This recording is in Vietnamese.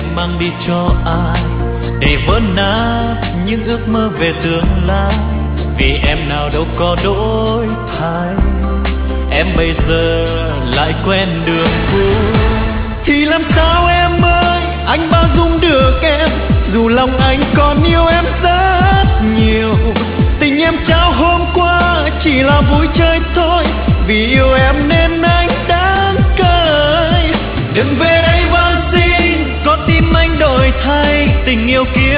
em mang đi cho ai để vỡ nát những ước mơ về tương lai. Vì em nào đâu có đổi thay, em bây giờ lại quen đường cũ. Thì làm sao em ơi, anh bao dung được em, dù lòng anh còn yêu em rất nhiều. Tình em trao hôm qua chỉ là vui chơi thôi, vì yêu em nên anh đáng cười. Đừng về đây van xin, có tim anh đổi thay, tình yêu kia